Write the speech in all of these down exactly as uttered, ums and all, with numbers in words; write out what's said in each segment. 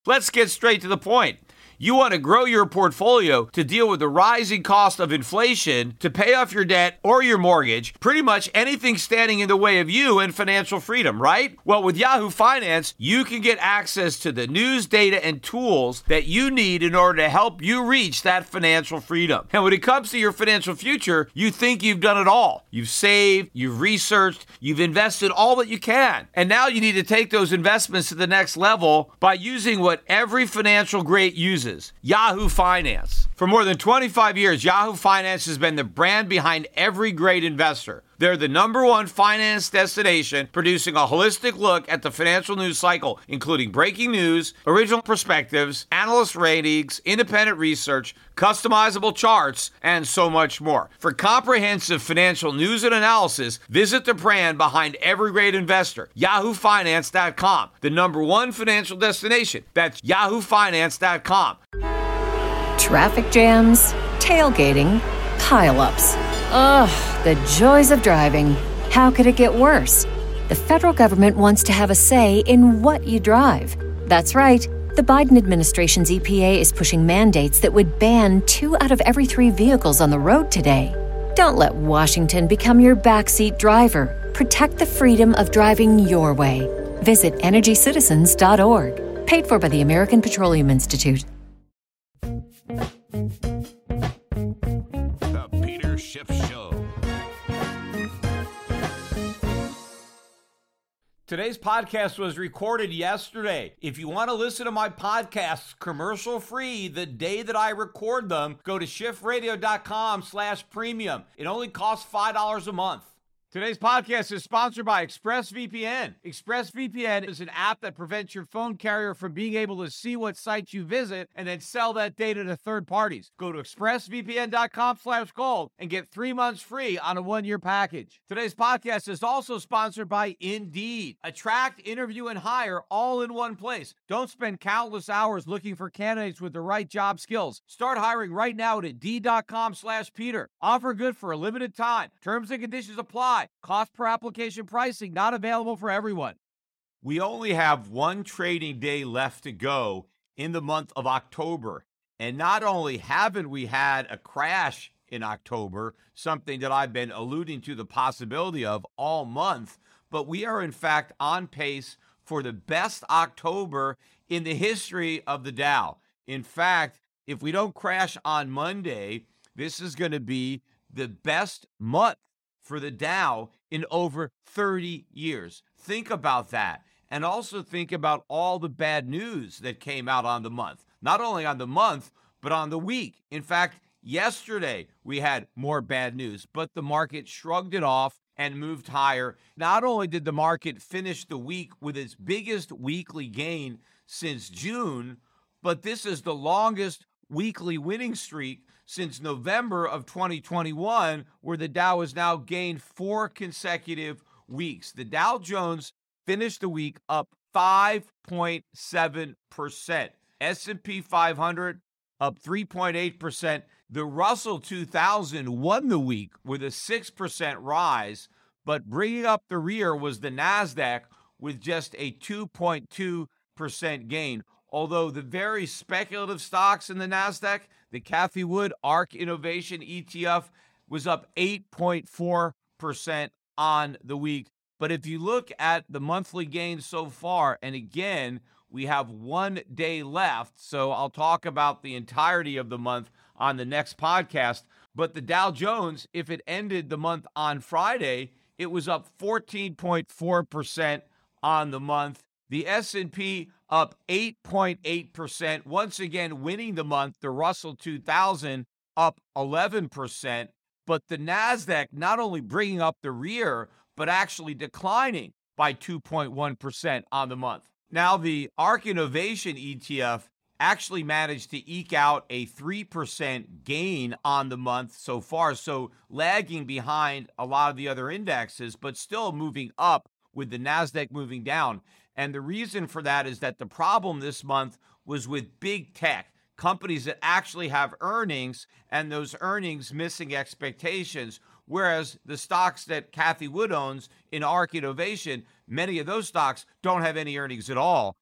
Let's get straight to the point. You want to grow your portfolio to deal with the rising cost of inflation, to pay off your debt or your mortgage, pretty much anything standing in the way of you and financial freedom, right? Well, with Yahoo Finance, you can get access to the news, data, and tools that you need in order to help you reach that financial freedom. And when it comes to your financial future, you think you've done it all. You've saved, you've researched, you've invested all that you can. And now you need to take those investments to the next level by using what every financial great uses. Yahoo Finance. For more than twenty-five years, Yahoo Finance has been the brand behind every great investor. They're the number one finance destination, producing a holistic look at the financial news cycle, including breaking news, original perspectives, analyst ratings, independent research, customizable charts, and so much more. For comprehensive financial news and analysis, visit the brand behind every great investor, yahoo finance dot com, the number one financial destination. That's yahoo finance dot com. Traffic jams, tailgating, pileups. Ugh, the joys of driving. How could it get worse? The federal government wants to have a say in what you drive. That's right. The Biden administration's E P A is pushing mandates that would ban two out of every three vehicles on the road today. Don't let Washington become your backseat driver. Protect the freedom of driving your way. Visit energy citizens dot org. Paid for by the American Petroleum Institute. The Peter Schiff Show. Today's podcast was recorded yesterday. If you want to listen to my podcasts commercial-free the day that I record them, go to schiff radio dot com slash premium. It only costs five dollars a month. Today's podcast is sponsored by ExpressVPN. ExpressVPN is an app that prevents your phone carrier from being able to see what sites you visit and then sell that data to third parties. Go to express v p n dot com slash gold and get three months free on a one-year package. Today's podcast is also sponsored by Indeed. Attract, interview, and hire all in one place. Don't spend countless hours looking for candidates with the right job skills. Start hiring right now at Indeed dot com slash Peter. Offer good for a limited time. Terms and conditions apply. Cost per application pricing not available for everyone. We only have one trading day left to go in the month of October. And not only haven't we had a crash in October, something that I've been alluding to the possibility of all month, but we are in fact on pace for the best October in the history of the Dow. In fact, if we don't crash on Monday, this is going to be the best month for the Dow in over thirty years. Think about that. And also think about all the bad news that came out on the month. Not only on the month, but on the week. In fact, yesterday we had more bad news, but the market shrugged it off and moved higher. Not only did the market finish the week with its biggest weekly gain since June, but this is the longest weekly winning streak since November of twenty twenty-one, where the Dow has now gained four consecutive weeks. The Dow Jones finished the week up five point seven percent. S and P five hundred up three point eight percent. The Russell two thousand won the week with a six percent rise, but bringing up the rear was the NASDAQ with just a two point two percent gain. Although the very speculative stocks in the NASDAQ, the Cathie Wood ARK Innovation E T F was up eight point four percent on the week. But if you look at the monthly gains so far, and again, we have one day left, so I'll talk about the entirety of the month on the next podcast. But the Dow Jones, if it ended the month on Friday, it was up fourteen point four percent on the month. The S and P up eight point eight percent, once again winning the month. The Russell two thousand up eleven percent, but the NASDAQ not only bringing up the rear, but actually declining by two point one percent on the month. Now, the ARK Innovation E T F actually managed to eke out a three percent gain on the month so far, so lagging behind a lot of the other indexes, but still moving up with the NASDAQ moving down. And the reason for that is that the problem this month was with big tech, companies that actually have earnings and those earnings missing expectations, whereas the stocks that Cathie Wood owns in ARK Innovation, many of those stocks don't have any earnings at all.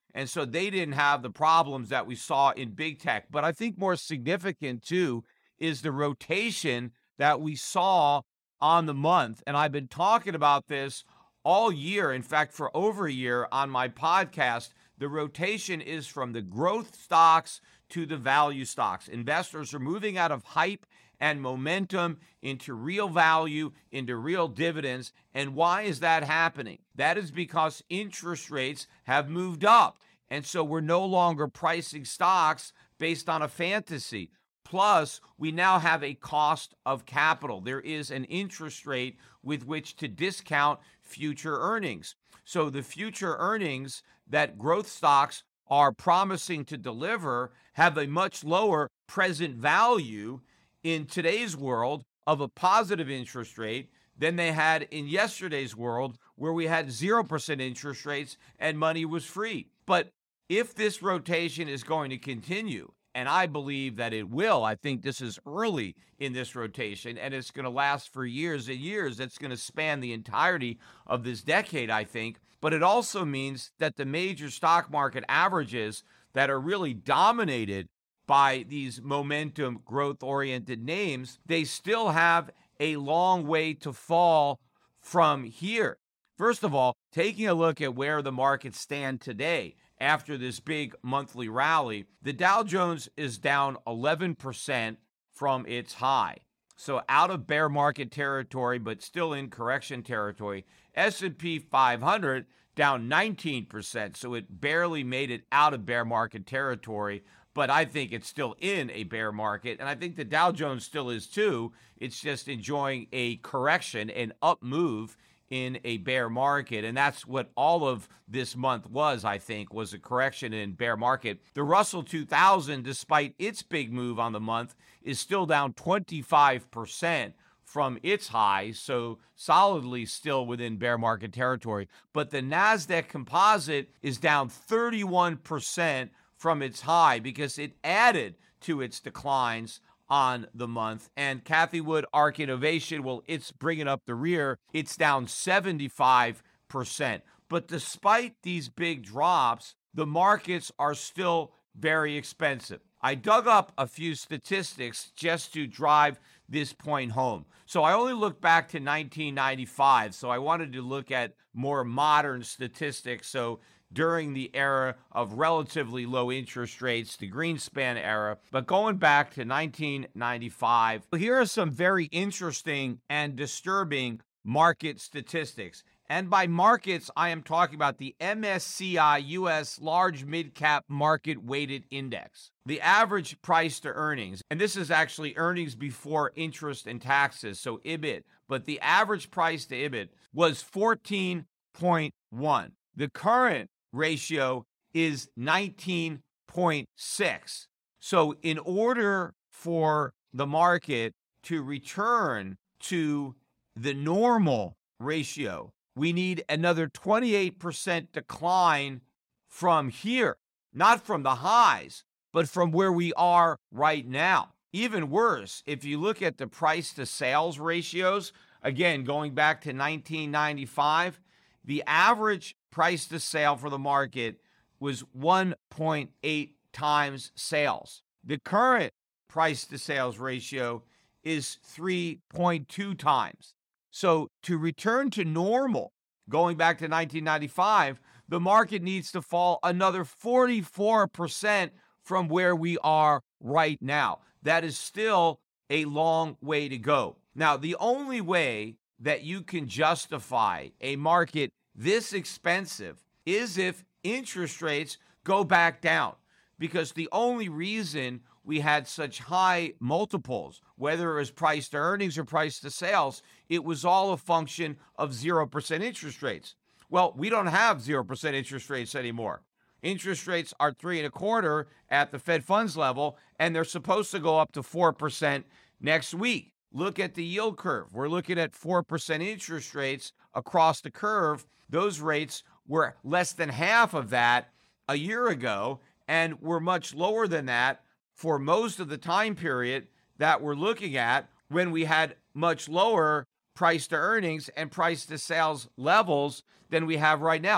And so they didn't have the problems that we saw in big tech. But I think more significant, too, is the rotation that we saw on the month. And I've been talking about this all year. In fact, for over a year on my podcast, the rotation is from the growth stocks to the value stocks. Investors are moving out of hype and momentum into real value, into real dividends. And why is that happening? That is because interest rates have moved up. And so we're no longer pricing stocks based on a fantasy. Plus, we now have a cost of capital. There is an interest rate with which to discount future earnings. So the future earnings that growth stocks are promising to deliver have a much lower present value in today's world of a positive interest rate than they had in yesterday's world, where we had zero percent interest rates and money was free. But if this rotation is going to continue, and I believe that it will, I think this is early in this rotation, and it's going to last for years and years. It's going to span the entirety of this decade, I think. But it also means that the major stock market averages that are really dominated by these momentum growth-oriented names, they still have a long way to fall from here. First of all, taking a look at where the markets stand today after this big monthly rally, the Dow Jones is down eleven percent from its high. So out of bear market territory, but still in correction territory. S and P five hundred down nineteen percent, so it barely made it out of bear market territory, but I think it's still in a bear market, and I think the Dow Jones still is too. It's just enjoying a correction, an up move in a bear market, and that's what all of this month was, I think, was a correction in bear market. The Russell two thousand, despite its big move on the month, is still down twenty-five percent from its high, so solidly still within bear market territory. But the NASDAQ composite is down thirty-one percent from its high because it added to its declines on the month. And Cathie Wood ARK Innovation, well, it's bringing up the rear. It's down seventy-five percent. But despite these big drops, the markets are still very expensive. I dug up a few statistics just to drive this point home. So I only looked back to nineteen ninety-five, so I wanted to look at more modern statistics. So during the era of relatively low interest rates, the Greenspan era, but going back to nineteen ninety-five, here are some very interesting and disturbing market statistics. And by markets, I am talking about the M S C I U S Large Mid-Cap Market Weighted Index. The average price to earnings, and this is actually earnings before interest and taxes, so I B I T, but the average price to I B I T was fourteen point one. The current ratio is nineteen point six. So in order for the market to return to the normal ratio, we need another twenty-eight percent decline from here, not from the highs, but from where we are right now. Even worse, if you look at the price to sales ratios, again, going back to nineteen ninety-five, the average price to sale for the market was one point eight times sales. The current price to sales ratio is three point two times. So to return to normal, going back to nineteen ninety-five, the market needs to fall another forty-four percent from where we are right now. That is still a long way to go. Now, the only way that you can justify a market this expensive is if interest rates go back down, because the only reason we had such high multiples, whether it was price to earnings or price to sales, it was all a function of zero percent interest rates. Well, we don't have zero percent interest rates anymore. Interest rates are three and a quarter at the Fed funds level, and they're supposed to go up to four percent next week. Look at the yield curve. We're looking at four percent interest rates across the curve. Those rates were less than half of that a year ago, and were much lower than that for most of the time period that we're looking at when we had much lower price to earnings and price to sales levels than we have right now.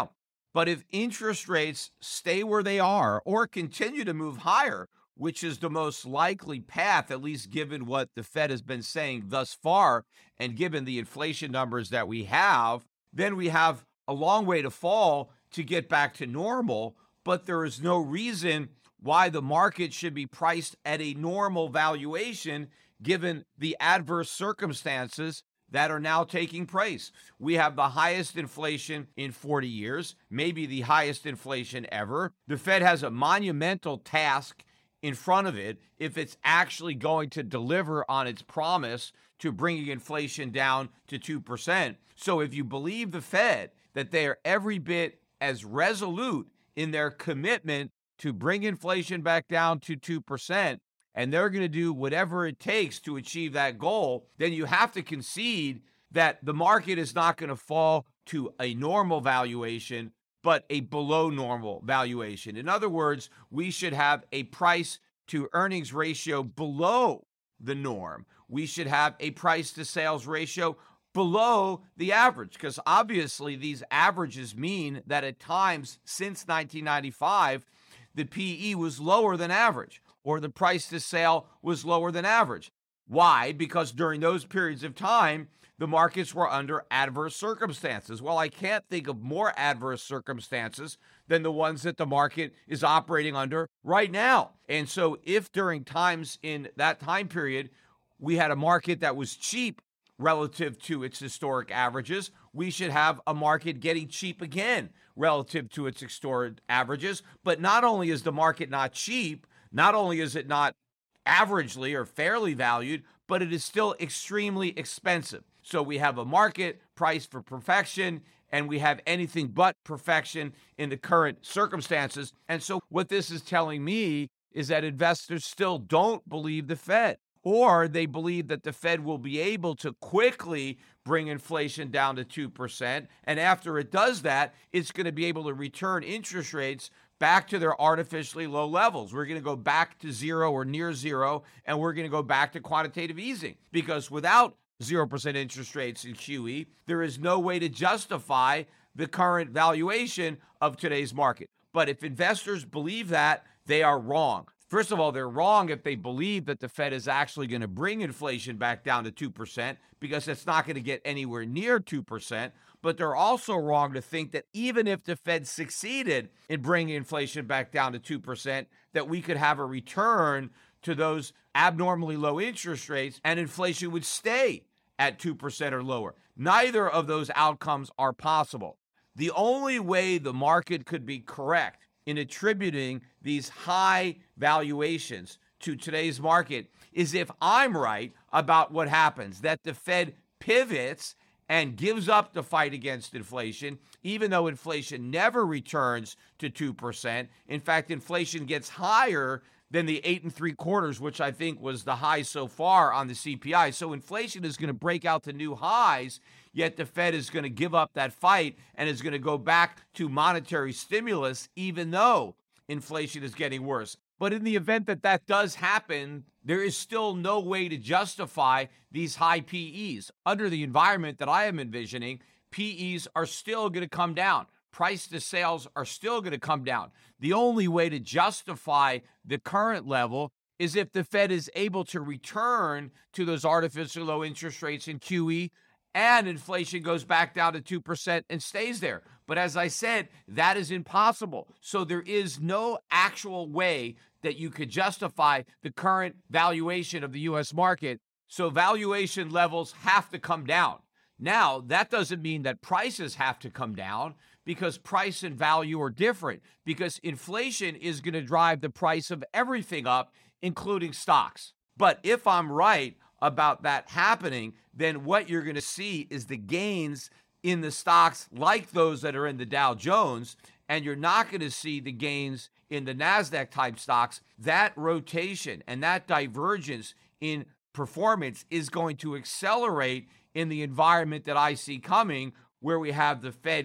But if interest rates stay where they are or continue to move higher, which is the most likely path, at least given what the Fed has been saying thus far, and given the inflation numbers that we have, then we have a long way to fall to get back to normal. But there is no reason why the market should be priced at a normal valuation given the adverse circumstances that are now taking place. We have the highest inflation in forty years, maybe the highest inflation ever. The Fed has a monumental task in front of it if it's actually going to deliver on its promise to bringing inflation down to two percent. So if you believe the Fed that they are every bit as resolute in their commitment to bring inflation back down to two percent, and they're going to do whatever it takes to achieve that goal, then you have to concede that the market is not going to fall to a normal valuation, but a below normal valuation. In other words, we should have a price to earnings ratio below the norm. We should have a price to sales ratio below the average, because obviously these averages mean that at times since nineteen ninety-five, the P E was lower than average, or the price to sale was lower than average. Why? Because during those periods of time, the markets were under adverse circumstances. Well, I can't think of more adverse circumstances than the ones that the market is operating under right now. And so if during times in that time period, we had a market that was cheap relative to its historic averages, we should have a market getting cheap again relative to its historic averages. But not only is the market not cheap, not only is it not averagely or fairly valued, but it is still extremely expensive. So we have a market priced for perfection, and we have anything but perfection in the current circumstances. And so what this is telling me is that investors still don't believe the Fed, or they believe that the Fed will be able to quickly bring inflation down to two percent. And after it does that, it's going to be able to return interest rates back to their artificially low levels. We're going to go back to zero or near zero, and we're going to go back to quantitative easing. Because without zero percent interest rates in Q E, there is no way to justify the current valuation of today's market. But if investors believe that, they are wrong. First of all, they're wrong if they believe that the Fed is actually going to bring inflation back down to two percent, because it's not going to get anywhere near two percent. But they're also wrong to think that even if the Fed succeeded in bringing inflation back down to two percent, that we could have a return to those abnormally low interest rates and inflation would stay at two percent or lower. Neither of those outcomes are possible. The only way the market could be correct in attributing these high valuations to today's market is if I'm right about what happens, that the Fed pivots and gives up the fight against inflation, even though inflation never returns to two percent. In fact, inflation gets higher than the eight and three quarters, which I think was the high so far on the C P I. So inflation is going to break out to new highs, yet the Fed is going to give up that fight and is going to go back to monetary stimulus, even though inflation is getting worse. But in the event that that does happen, there is still no way to justify these high P Es. Under the environment that I am envisioning, P Es are still going to come down. Price to sales are still going to come down. The only way to justify the current level is if the Fed is able to return to those artificially low interest rates in Q E and inflation goes back down to two percent and stays there. But as I said, that is impossible. So there is no actual way that you could justify the current valuation of the U S market. So valuation levels have to come down. Now, that doesn't mean that prices have to come down, because price and value are different, because inflation is going to drive the price of everything up, including stocks. But if I'm right about that happening, then what you're going to see is the gains in the stocks like those that are in the Dow Jones, and you're not going to see the gains in the NASDAQ type stocks. That rotation and that divergence in performance is going to accelerate in the environment that I see coming, where we have the Fed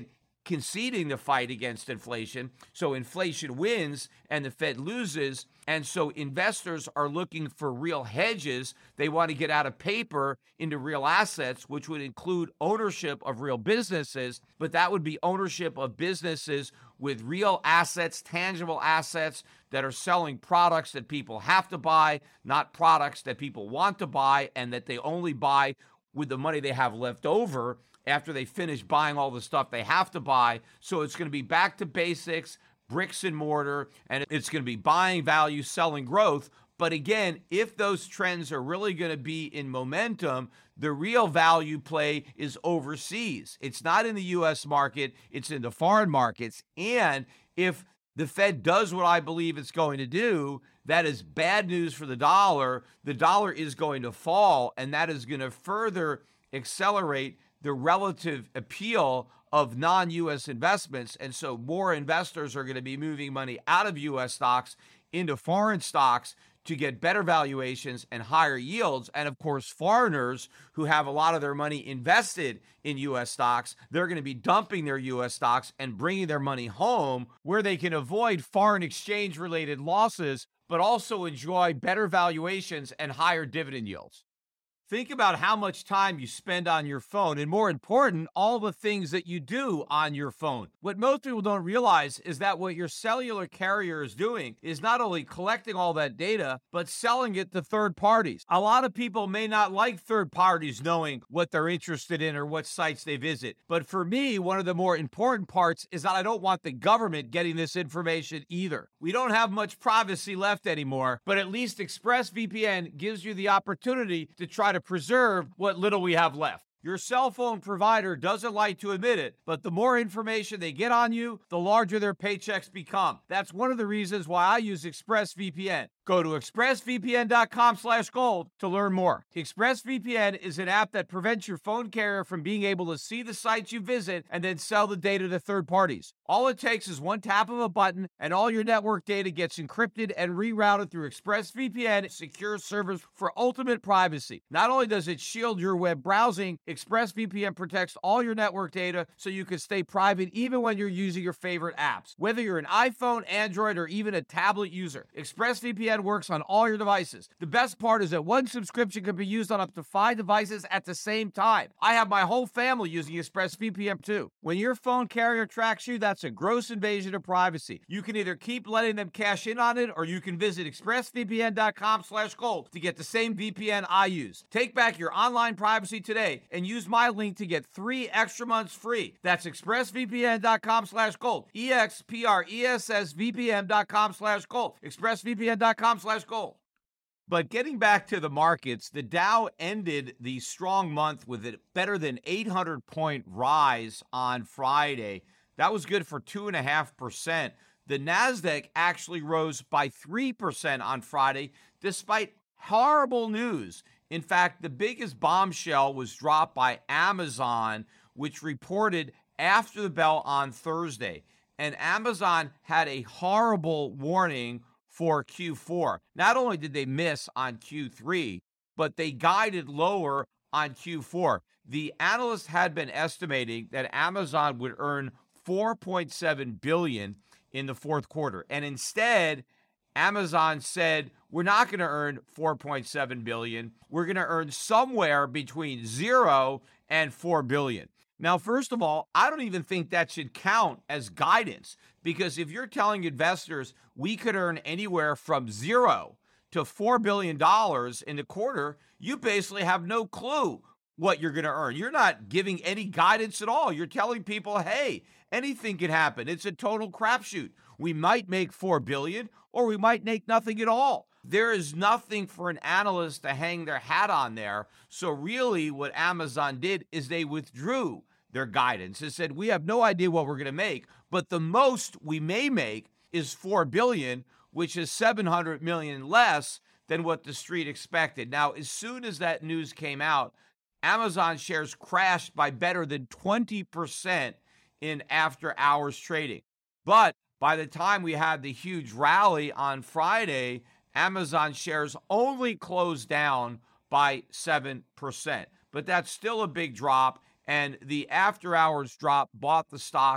conceding the fight against inflation. So inflation wins and the Fed loses. And so investors are looking for real hedges. They want to get out of paper into real assets, which would include ownership of real businesses, but that would be ownership of businesses with real assets, tangible assets that are selling products that people have to buy, not products that people want to buy and that they only buy with the money they have left over after they finish buying all the stuff they have to buy. So it's going to be back to basics, bricks and mortar, and it's going to be buying value, selling growth. But again, if those trends are really going to be in momentum, the real value play is overseas. It's not in the U S market, it's in the foreign markets. And if the Fed does what I believe it's going to do, that is bad news for the dollar. The dollar is going to fall, and that is going to further accelerate the relative appeal of non-U S investments. And so more investors are going to be moving money out of U S stocks into foreign stocks to get better valuations and higher yields. And of course, foreigners who have a lot of their money invested in U S stocks, they're going to be dumping their U S stocks and bringing their money home where they can avoid foreign exchange related losses, but also enjoy better valuations and higher dividend yields. Think about how much time you spend on your phone, and more important, all the things that you do on your phone. What most people don't realize is that what your cellular carrier is doing is not only collecting all that data, but selling it to third parties. A lot of people may not like third parties knowing what they're interested in or what sites they visit. But for me, one of the more important parts is that I don't want the government getting this information either. We don't have much privacy left anymore, but at least ExpressVPN gives you the opportunity to try to to preserve what little we have left. Your cell phone provider doesn't like to admit it, but the more information they get on you, the larger their paychecks become. That's one of the reasons why I use ExpressVPN. Go to expressvpn.com slash gold to learn more. ExpressVPN is an app that prevents your phone carrier from being able to see the sites you visit and then sell the data to third parties. All it takes is one tap of a button and all your network data gets encrypted and rerouted through ExpressVPN secure servers for ultimate privacy. Not only does it shield your web browsing, ExpressVPN protects all your network data so you can stay private even when you're using your favorite apps. Whether you're an iPhone, Android, or even a tablet user, ExpressVPN works on all your devices. The best part is that one subscription can be used on up to five devices at the same time. I have my whole family using ExpressVPN too. When your phone carrier tracks you, that's a gross invasion of privacy. You can either keep letting them cash in on it, or you can visit expressvpn.com slash gold to get the same V P N I use. Take back your online privacy today and use my link to get three extra months free. That's expressvpn.com slash gold. E X P R E S S V P N.com slash gold. expressvpn.com slash gold. But getting back to the markets, the Dow ended the strong month with a better than eight hundred point rise on Friday. That was good for two point five percent. The NASDAQ actually rose by three percent on Friday, despite horrible news. In fact, the biggest bombshell was dropped by Amazon, which reported after the bell on Thursday. And Amazon had a horrible warning for Q four. Not only did they miss on Q three, but they guided lower on Q four. The analysts had been estimating that Amazon would earn four point seven billion dollars in the fourth quarter. And instead, Amazon said, we're not going to earn four point seven billion dollars. We're going to earn somewhere between zero and four billion dollars. Now, first of all, I don't even think that should count as guidance, because if you're telling investors we could earn anywhere from zero to four billion dollars in the quarter, you basically have no clue what you're going to earn. You're not giving any guidance at all. You're telling people, hey, anything can happen. It's a total crapshoot. We might make four billion dollars or we might make nothing at all. There is nothing for an analyst to hang their hat on there. So really what Amazon did is they withdrew their guidance. They said, we have no idea what we're going to make, but the most we may make is four billion dollars, which is seven hundred million dollars less than what the street expected. Now, as soon as that news came out, Amazon shares crashed by better than twenty percent in after hours trading. But by the time we had the huge rally on Friday, Amazon shares only closed down by seven percent. But that's still a big drop, and the after hours drop bought the stock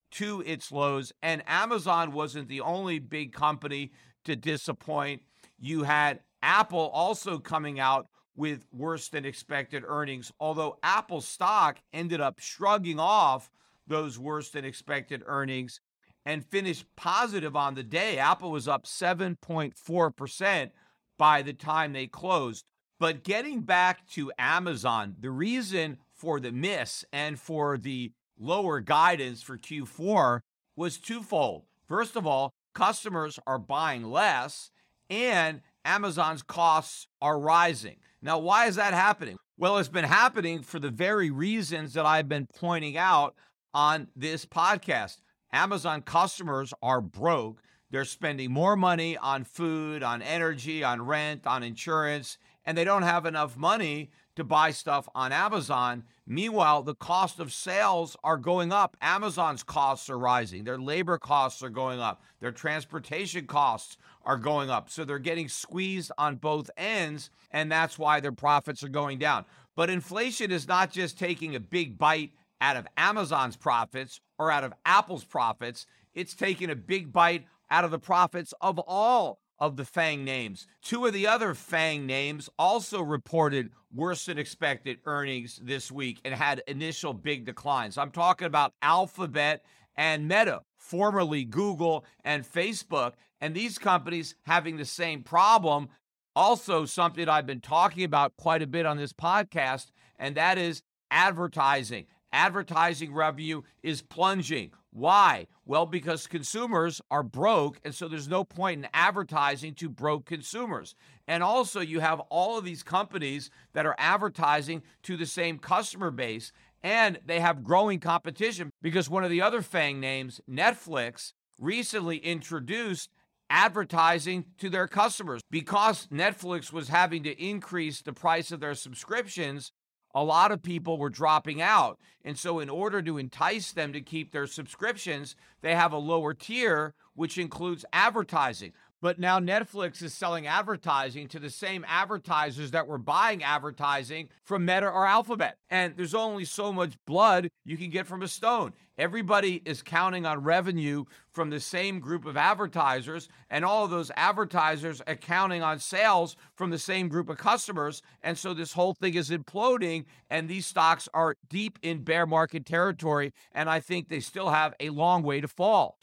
to its lows. And Amazon wasn't the only big company to disappoint. You had Apple also coming out with worse than expected earnings, although Apple stock ended up shrugging off those worse than expected earnings and finished positive on the day. Apple was up seven point four percent by the time they closed. But getting back to Amazon, the reason for the miss and for the lower guidance for Q four was twofold. First of all, customers are buying less and Amazon's costs are rising. Now, why is that happening? Well, it's been happening for the very reasons that I've been pointing out on this podcast. Amazon customers are broke. They're spending more money on food, on energy, on rent, on insurance, and they don't have enough money to buy stuff on Amazon. Meanwhile, the cost of sales are going up. Amazon's costs are rising. Their labor costs are going up. Their transportation costs are going up. So they're getting squeezed on both ends, and that's why their profits are going down. But inflation is not just taking a big bite out of Amazon's profits or out of Apple's profits. It's taking a big bite out of the profits of all of the FANG names. Two of the other FANG names also reported worse than expected earnings this week and had initial big declines. I'm talking about Alphabet and Meta, formerly Google and Facebook, and these companies having the same problem. Also, something I've been talking about quite a bit on this podcast, and that is advertising. Advertising revenue is plunging. Why? Well, because consumers are broke, and so there's no point in advertising to broke consumers. And also, you have all of these companies that are advertising to the same customer base, and they have growing competition because one of the other FANG names, Netflix, recently introduced advertising to their customers. Because Netflix was having to increase the price of their subscriptions, a lot of people were dropping out. And so in order to entice them to keep their subscriptions, they have a lower tier, which includes advertising. But now Netflix is selling advertising to the same advertisers that were buying advertising from Meta or Alphabet. And there's only so much blood you can get from a stone. Everybody is counting on revenue from the same group of advertisers, and all of those advertisers are counting on sales from the same group of customers. And so this whole thing is imploding, and these stocks are deep in bear market territory, and I think they still have a long way to fall.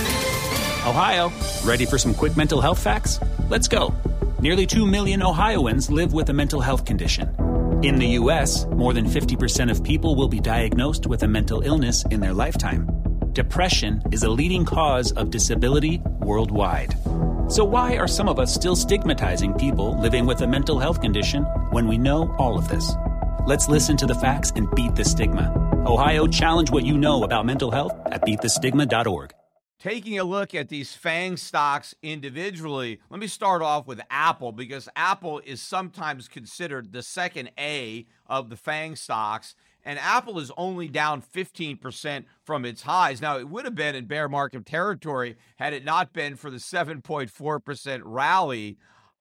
Ohio, ready for some quick mental health facts? Let's go. Nearly two million Ohioans live with a mental health condition. In the U S, more than fifty percent of people will be diagnosed with a mental illness in their lifetime. Depression is a leading cause of disability worldwide. So why are some of us still stigmatizing people living with a mental health condition when we know all of this? Let's listen to the facts and beat the stigma. Ohio, challenge what you know about mental health at beat the stigma dot org. Taking a look at these FANG stocks individually, let me start off with Apple, because Apple is sometimes considered the second A of the FANG stocks, and Apple is only down fifteen percent from its highs. Now, it would have been in bear market territory had it not been for the seven point four percent rally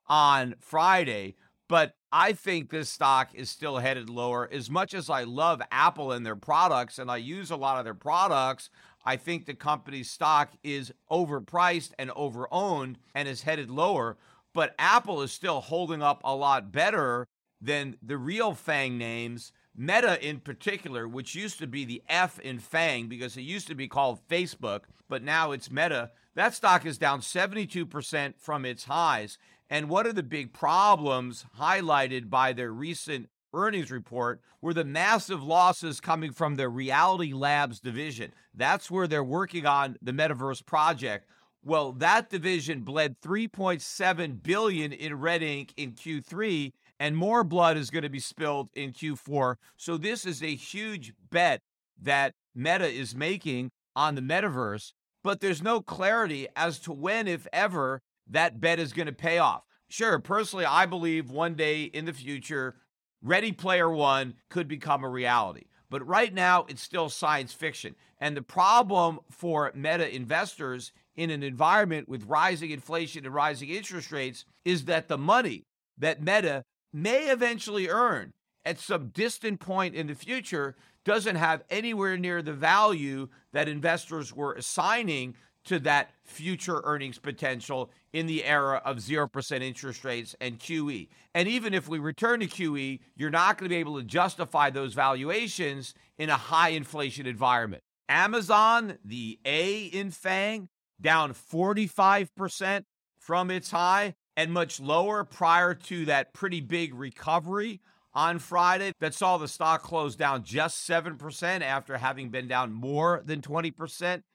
on Friday, but I think this stock is still headed lower. As much as I love Apple and their products, and I use a lot of their products, I think the company's stock is overpriced and overowned and is headed lower. But Apple is still holding up a lot better than the real FANG names, Meta in particular, which used to be the F in FANG because it used to be called Facebook, but now it's Meta. That stock is down seventy-two percent from its highs. And one of the big problems highlighted by their recent earnings report were the massive losses coming from their Reality Labs division. That's where they're working on the metaverse project. Well, that division bled three point seven billion dollars in red ink in Q three, and more blood is going to be spilled in Q four. So this is a huge bet that Meta is making on the metaverse, but there's no clarity as to when, if ever, that bet is going to pay off. Sure, personally, I believe one day in the future, Ready Player One could become a reality. But right now, it's still science fiction. And the problem for Meta investors in an environment with rising inflation and rising interest rates is that the money that Meta may eventually earn at some distant point in the future doesn't have anywhere near the value that investors were assigning to that future earnings potential in the era of zero percent interest rates and Q E. And even if we return to Q E, you're not going to be able to justify those valuations in a high inflation environment. Amazon, the A in FANG, down forty-five percent from its high and much lower prior to that pretty big recovery on Friday that saw the stock close down just seven percent after having been down more than twenty percent.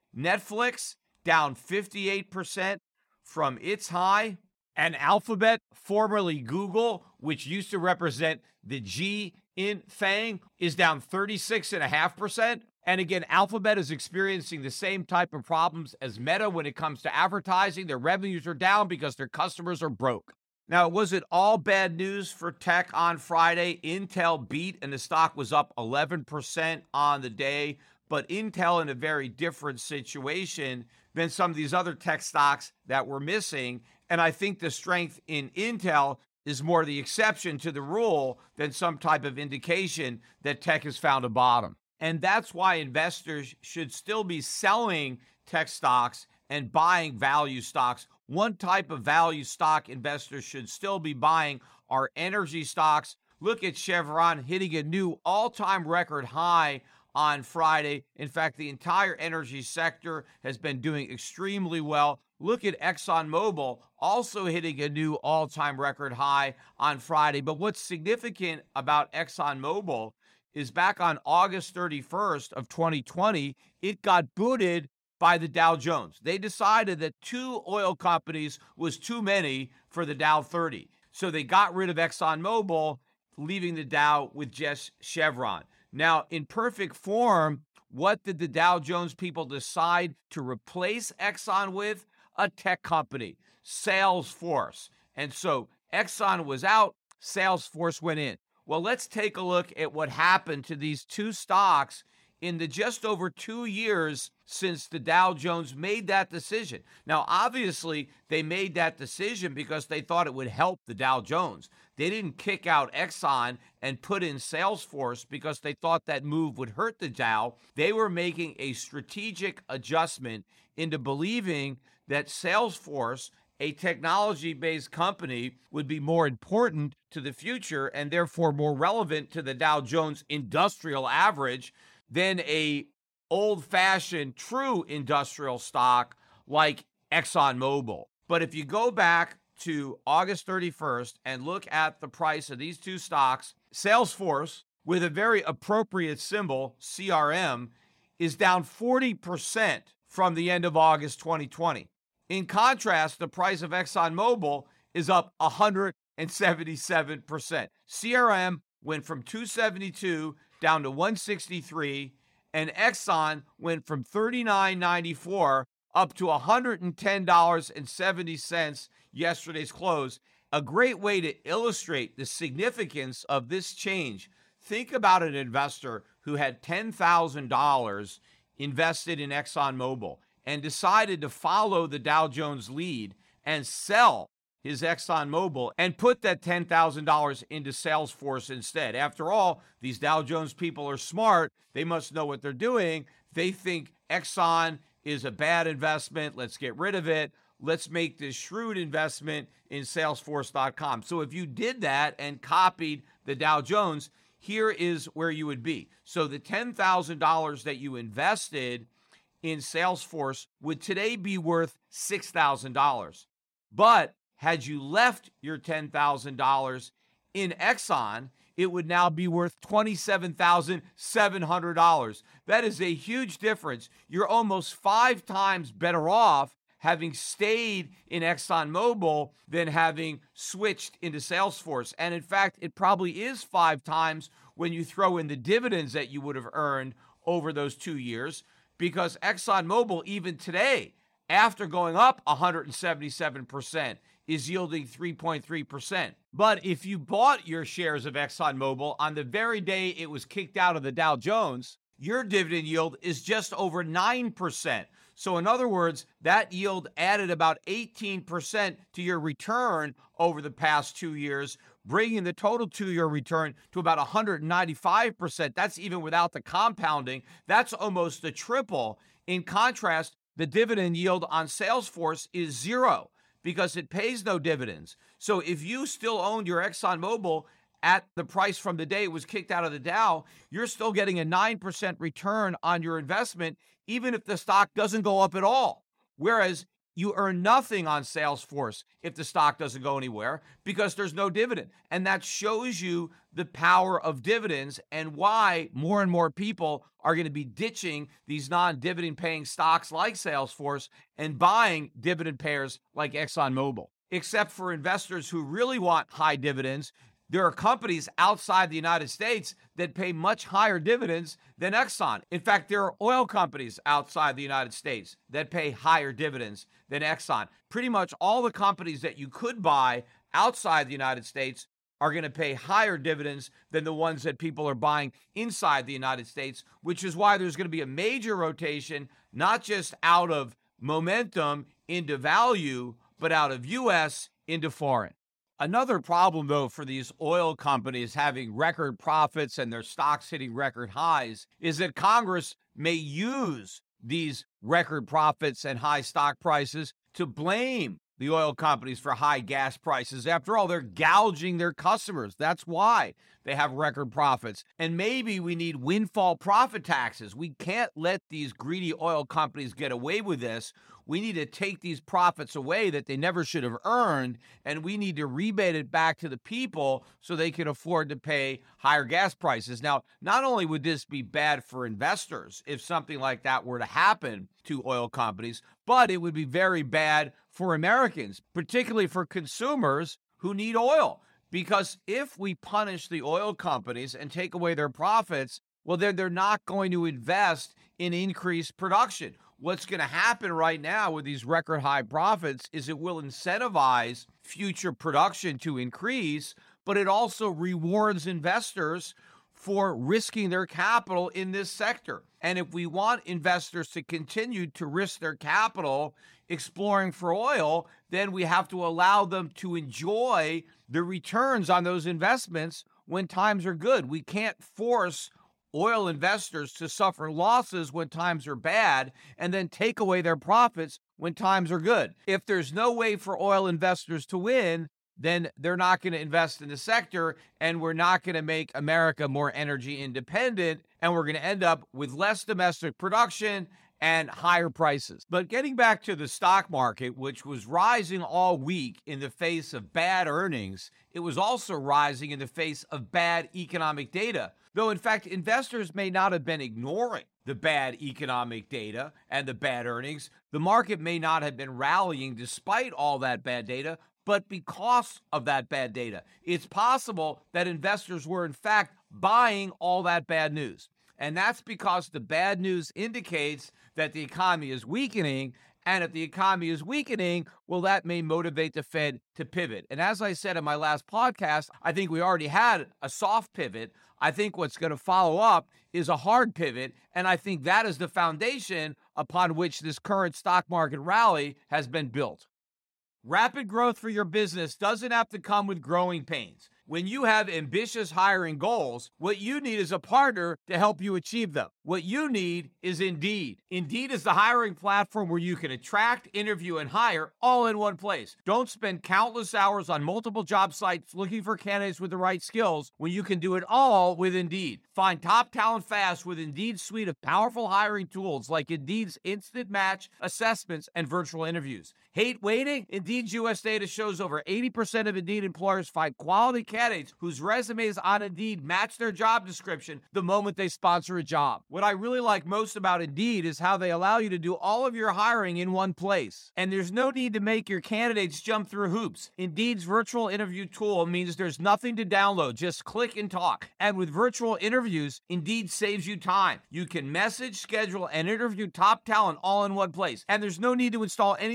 Netflix down fifty-eight percent from its high. And Alphabet, formerly Google, which used to represent the G in FANG, is down thirty-six point five percent. And again, Alphabet is experiencing the same type of problems as Meta when it comes to advertising. Their revenues are down because their customers are broke. Now, was it all bad news for tech on Friday? Intel beat and the stock was up eleven percent on the day, but Intel in a very different situation than some of these other tech stocks that were missing. And I think the strength in Intel is more the exception to the rule than some type of indication that tech has found a bottom. And that's why investors should still be selling tech stocks and buying value stocks. One type of value stock investors should still be buying are energy stocks. Look at Chevron hitting a new all-time record high on Friday. In fact, the entire energy sector has been doing extremely well. Look at ExxonMobil also hitting a new all-time record high on Friday. But what's significant about ExxonMobil is back on August thirty-first of twenty twenty, it got booted by the Dow Jones. They decided that two oil companies was too many for the Dow thirty. So they got rid of ExxonMobil, leaving the Dow with just Chevron. Now, in perfect form, what did the Dow Jones people decide to replace Exxon with? A tech company, Salesforce. And so Exxon was out, Salesforce went in. Well, let's take a look at what happened to these two stocks in the just over two years since the Dow Jones made that decision. Now, obviously, they made that decision because they thought it would help the Dow Jones. They didn't kick out Exxon and put in Salesforce because they thought that move would hurt the Dow. They were making a strategic adjustment into believing that Salesforce, a technology-based company, would be more important to the future and therefore more relevant to the Dow Jones Industrial Average than a old-fashioned true industrial stock like ExxonMobil. But if you go back to August thirty-first and look at the price of these two stocks, Salesforce, with a very appropriate symbol, C R M, is down forty percent from the end of August twenty twenty. In contrast, the price of ExxonMobil is up one hundred seventy-seven percent. C R M went from two seventy-two down to one sixty-three, and Exxon went from thirty-nine ninety-four up to one hundred ten dollars and seventy cents yesterday's close. A great way to illustrate the significance of this change. Think about an investor who had ten thousand dollars invested in ExxonMobil and decided to follow the Dow Jones lead and sell his ExxonMobil and put that ten thousand dollars into Salesforce instead. After all, these Dow Jones people are smart. They must know what they're doing. They think Exxon is a bad investment. Let's get rid of it. Let's make this shrewd investment in Salesforce dot com. So if you did that and copied the Dow Jones, here is where you would be. So the ten thousand dollars that you invested in Salesforce would today be worth six thousand dollars. But had you left your ten thousand dollars in Exxon, it would now be worth twenty-seven thousand seven hundred dollars. That is a huge difference. You're almost five times better off having stayed in ExxonMobil than having switched into Salesforce. And in fact, it probably is five times when you throw in the dividends that you would have earned over those two years, because ExxonMobil, even today, after going up one hundred seventy-seven percent, is yielding three point three percent. But if you bought your shares of ExxonMobil on the very day it was kicked out of the Dow Jones, your dividend yield is just over nine percent. So in other words, that yield added about eighteen percent to your return over the past two years, bringing the total two-year return to about one hundred ninety-five percent. That's even without the compounding. That's almost a triple. In contrast, the dividend yield on Salesforce is zero because it pays no dividends. So if you still owned your ExxonMobil at the price from the day it was kicked out of the Dow, you're still getting a nine percent return on your investment, even if the stock doesn't go up at all. Whereas you earn nothing on Salesforce if the stock doesn't go anywhere because there's no dividend. And that shows you the power of dividends and why more and more people are going to be ditching these non-dividend paying stocks like Salesforce and buying dividend payers like ExxonMobil. Except for investors who really want high dividends, there are companies outside the United States that pay much higher dividends than Exxon. In fact, there are oil companies outside the United States that pay higher dividends than Exxon. Pretty much all the companies that you could buy outside the United States are going to pay higher dividends than the ones that people are buying inside the United States, which is why there's going to be a major rotation, not just out of momentum into value, but out of U S into foreign. Another problem, though, for these oil companies having record profits and their stocks hitting record highs is that Congress may use these record profits and high stock prices to blame the oil companies for high gas prices. After all, they're gouging their customers. That's why they have record profits. And maybe we need windfall profit taxes. We can't let these greedy oil companies get away with this. We need to take these profits away that they never should have earned, and we need to rebate it back to the people so they can afford to pay higher gas prices. Now, not only would this be bad for investors if something like that were to happen to oil companies, but it would be very bad for Americans, particularly for consumers who need oil. Because if we punish the oil companies and take away their profits, well, then they're not going to invest in increased production. What's going to happen right now with these record high profits is it will incentivize future production to increase, but it also rewards investors for risking their capital in this sector. And if we want investors to continue to risk their capital exploring for oil, then we have to allow them to enjoy the returns on those investments when times are good. We can't force oil investors to suffer losses when times are bad and then take away their profits when times are good. If there's no way for oil investors to win, then they're not going to invest in the sector, and we're not going to make America more energy independent, and we're going to end up with less domestic production and higher prices. But getting back to the stock market, which was rising all week in the face of bad earnings, it was also rising in the face of bad economic data. Though, in fact, investors may not have been ignoring the bad economic data and the bad earnings. The market may not have been rallying despite all that bad data, but because of that bad data. It's possible that investors were, in fact, buying all that bad news. And that's because the bad news indicates that the economy is weakening. And if the economy is weakening, well, that may motivate the Fed to pivot. And as I said in my last podcast, I think we already had a soft pivot. I think what's going to follow up is a hard pivot. And I think that is the foundation upon which this current stock market rally has been built. Rapid growth for your business doesn't have to come with growing pains. When you have ambitious hiring goals, what you need is a partner to help you achieve them. What you need is Indeed. Indeed is the hiring platform where you can attract, interview, and hire all in one place. Don't spend countless hours on multiple job sites looking for candidates with the right skills when you can do it all with Indeed. Find top talent fast with Indeed's suite of powerful hiring tools like Indeed's Instant Match, assessments, and virtual interviews. Hate waiting? Indeed's U S data shows over eighty percent of Indeed employers find quality candidates whose resumes on Indeed match their job description the moment they sponsor a job. What I really like most about Indeed is how they allow you to do all of your hiring in one place. And there's no need to make your candidates jump through hoops. Indeed's virtual interview tool means there's nothing to download, just click and talk. And with virtual interviews, Indeed saves you time. You can message, schedule, and interview top talent all in one place. And there's no need to install anything extra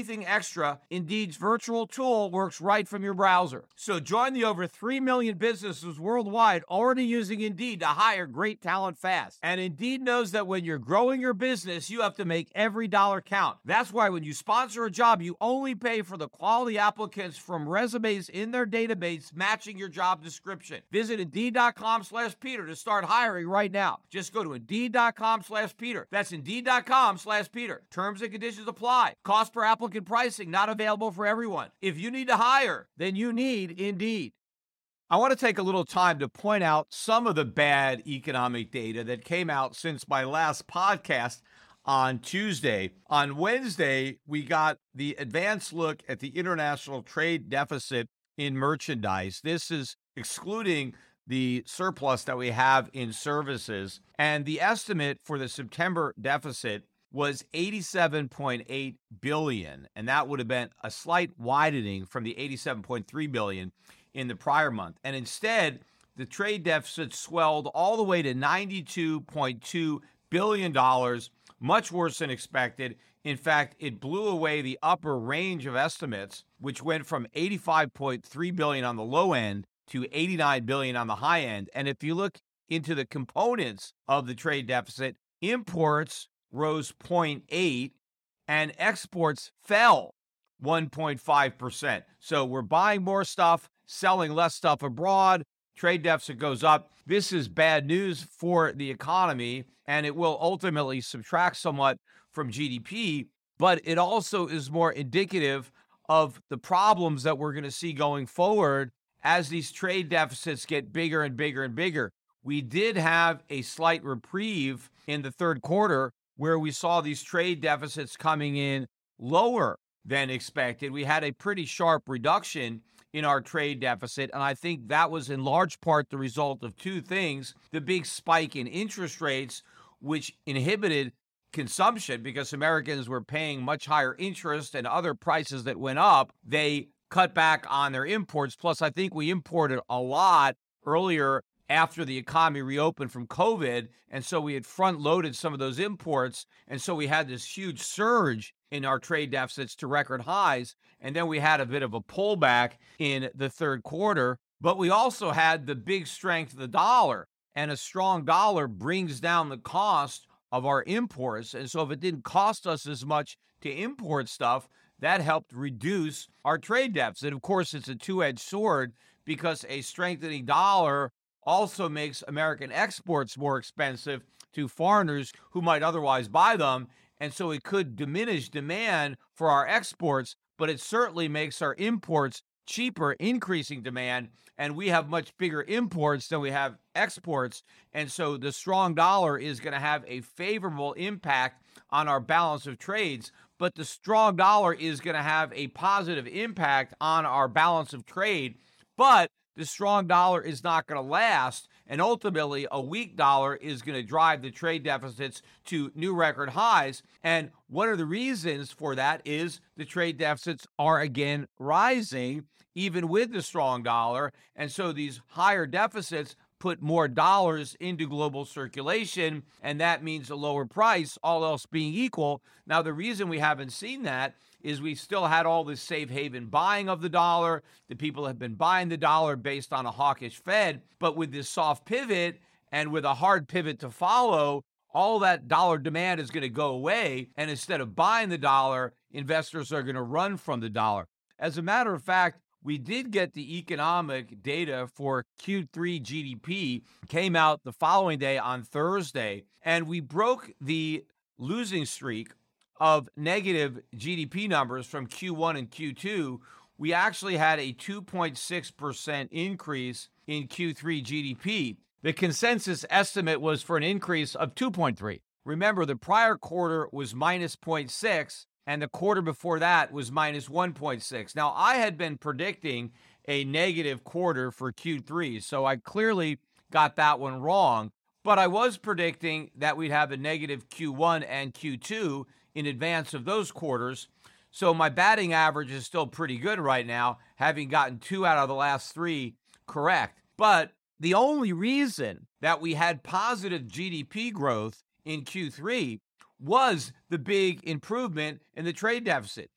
extra, Indeed's virtual tool works right from your browser. So join the over three million businesses worldwide already using Indeed to hire great talent fast. And Indeed knows that when you're growing your business, you have to make every dollar count. That's why when you sponsor a job, you only pay for the quality applicants from resumes in their database matching your job description. Visit Indeed.com slash Peter to start hiring right now. Just go to Indeed.com slash Peter. That's Indeed.com slash Peter. Terms and conditions apply. Cost per applicant pricing not available for everyone. If you need to hire, then you need Indeed. I want to take a little time to point out some of the bad economic data that came out since my last podcast on Tuesday. On Wednesday, we got the advanced look at the international trade deficit in merchandise. This is excluding the surplus that we have in services. And the estimate for the September deficit was eighty-seven point eight billion dollars, and that would have been a slight widening from the eighty-seven point three billion dollars in the prior month. And instead, the trade deficit swelled all the way to ninety-two point two billion dollars, much worse than expected. In fact, it blew away the upper range of estimates, which went from eighty-five point three billion dollars on the low end to eighty-nine billion dollars on the high end. And if you look into the components of the trade deficit, imports rose zero point eight and exports fell one point five percent. So we're buying more stuff, selling less stuff abroad, trade deficit goes up. This is bad news for the economy, and it will ultimately subtract somewhat from G D P, but it also is more indicative of the problems that we're going to see going forward as these trade deficits get bigger and bigger and bigger. We did have a slight reprieve in the third quarter where we saw these trade deficits coming in lower than expected. We had a pretty sharp reduction in our trade deficit, and I think that was in large part the result of two things: the big spike in interest rates, which inhibited consumption because Americans were paying much higher interest and other prices that went up. They cut back on their imports. Plus, I think we imported a lot earlier after the economy reopened from COVID, and so we had front-loaded some of those imports, and so we had this huge surge in our trade deficits to record highs, and then we had a bit of a pullback in the third quarter. But we also had the big strength of the dollar, and a strong dollar brings down the cost of our imports, and so if it didn't cost us as much to import stuff, that helped reduce our trade deficit. Of course, it's a two-edged sword because a strengthening dollar also makes American exports more expensive to foreigners who might otherwise buy them. And so it could diminish demand for our exports, but it certainly makes our imports cheaper, increasing demand. And we have much bigger imports than we have exports. And so the strong dollar is going to have a favorable impact on our balance of trades. But the strong dollar is going to have a positive impact on our balance of trade. But the strong dollar is not going to last, and ultimately a weak dollar is going to drive the trade deficits to new record highs. And one of the reasons for that is the trade deficits are again rising, even with the strong dollar. And so these higher deficits put more dollars into global circulation, and that means a lower price, all else being equal. Now, the reason we haven't seen that is we still had all this safe haven buying of the dollar. The people have been buying the dollar based on a hawkish Fed. But with this soft pivot and with a hard pivot to follow, all that dollar demand is going to go away. And instead of buying the dollar, investors are going to run from the dollar. As a matter of fact, we did get the economic data for Q three G D P, came out the following day on Thursday, and we broke the losing streak of negative G D P numbers from Q one and Q two. We actually had a two point six percent increase in Q three G D P. The consensus estimate was for an increase of two point three. Remember, the prior quarter was minus zero point six, and the quarter before that was minus one point six. Now, I had been predicting a negative quarter for Q three, so I clearly got that one wrong. But I was predicting that we'd have a negative Q one and Q two in advance of those quarters. So my batting average is still pretty good right now, having gotten two out of the last three correct. But the only reason that we had positive G D P growth in Q three was the big improvement in the trade deficit.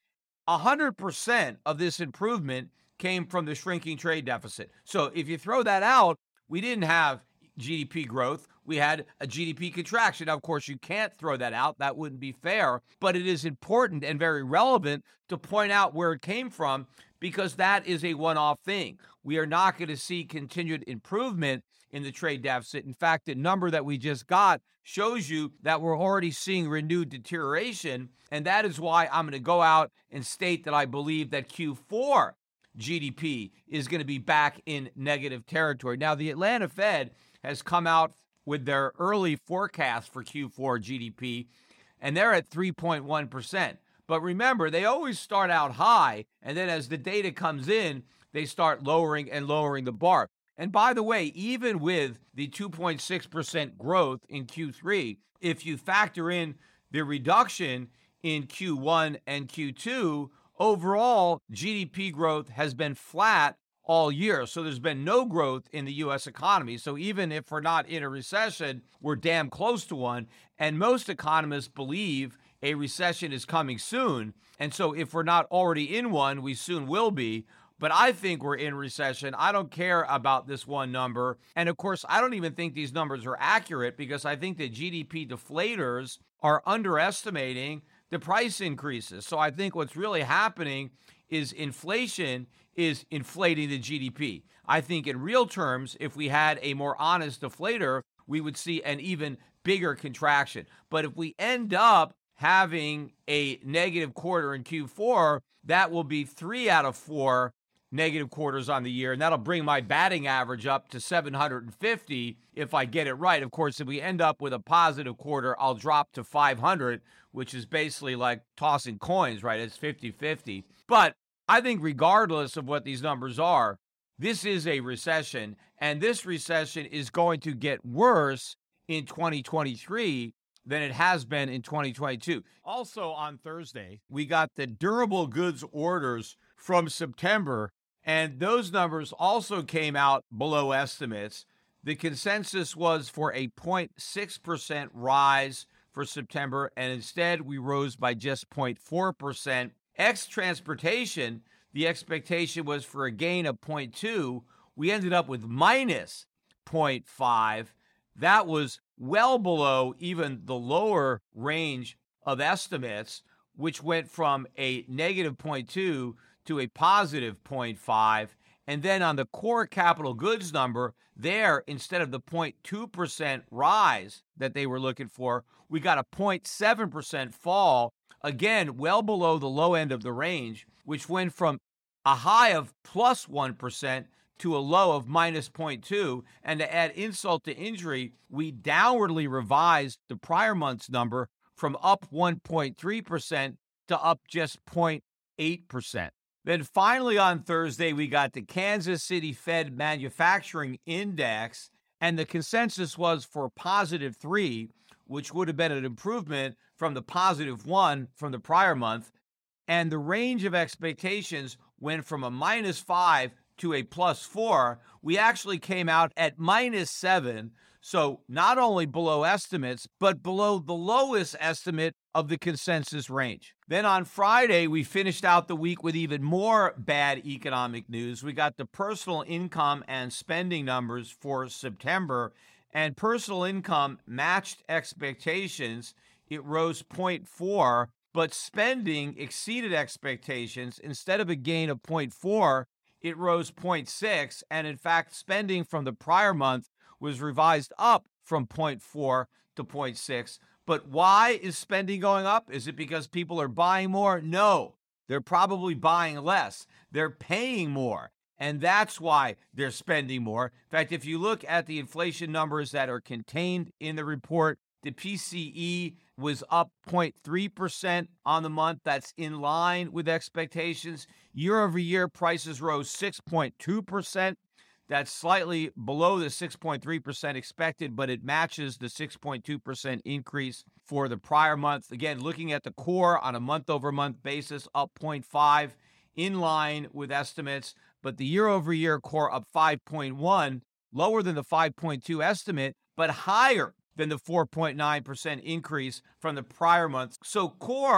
one hundred percent of this improvement came from the shrinking trade deficit. So if you throw that out, we didn't have G D P growth. We had a G D P contraction. Now, of course, you can't throw that out. That wouldn't be fair. But it is important and very relevant to point out where it came from, because that is a one-off thing. We are not going to see continued improvement in the trade deficit. In fact, the number that we just got shows you that we're already seeing renewed deterioration. And that is why I'm going to go out and state that I believe that Q four G D P is going to be back in negative territory. Now, the Atlanta Fed has come out with their early forecast for Q four G D P, and they're at three point one percent. But remember, they always start out high, and then as the data comes in, they start lowering and lowering the bar. And by the way, even with the two point six percent growth in Q three, if you factor in the reduction in Q one and Q two, overall G D P growth has been flat all year. So there's been no growth in the U S economy. So even if we're not in a recession, we're damn close to one. And most economists believe a recession is coming soon. And so if we're not already in one, we soon will be. But I think we're in recession. I don't care about this one number. And of course, I don't even think these numbers are accurate, because I think that G D P deflators are underestimating the price increases. So I think what's really happening is inflation is inflating the G D P. I think in real terms, if we had a more honest deflator, we would see an even bigger contraction. But if we end up having a negative quarter in Q four, that will be three out of four negative quarters on the year, and that'll bring my batting average up to seven hundred fifty if I get it right. Of course, if we end up with a positive quarter, I'll drop to five hundred, which is basically like tossing coins, right? It's fifty-fifty. But I think regardless of what these numbers are, this is a recession, and this recession is going to get worse in twenty twenty-three than it has been in twenty twenty-two. Also on Thursday, we got the durable goods orders from September, and those numbers also came out below estimates. The consensus was for a zero point six percent rise for September, and instead we rose by just zero point four percent. Ex-transportation, the expectation was for a gain of zero point two. We ended up with minus zero point five. That was well below even the lower range of estimates, which went from a negative zero point two to a positive zero point five. And then on the core capital goods number, there, instead of the zero point two percent rise that they were looking for, we got a zero point seven percent fall, again, well below the low end of the range, which went from a high of plus one percent to a low of minus zero point two. And to add insult to injury, we downwardly revised the prior month's number from up one point three percent to up just zero point eight percent. Then finally on Thursday, we got the Kansas City Fed Manufacturing Index, and the consensus was for positive three, which would have been an improvement from the positive one from the prior month. And the range of expectations went from a minus five to a plus four. We actually came out at minus seven. So not only below estimates, but below the lowest estimate of the consensus range. Then on Friday, we finished out the week with even more bad economic news. We got the personal income and spending numbers for September, and personal income matched expectations. It rose zero point four, but spending exceeded expectations. Instead of a gain of zero point four, it rose zero point six, and in fact, spending from the prior month was revised up from zero point four to zero point six. But why is spending going up? Is it because people are buying more? No, they're probably buying less. They're paying more, and that's why they're spending more. In fact, if you look at the inflation numbers that are contained in the report, the P C E was up zero point three percent on the month. That's in line with expectations. Year over year, prices rose six point two percent. That's slightly below the six point three percent expected, but it matches the six point two percent increase for the prior month. Again, looking at the core on a month-over-month basis, up zero point five, in line with estimates, but the year-over-year core up five point one, lower than the five point two estimate, but higher than the four point nine percent increase from the prior month. So core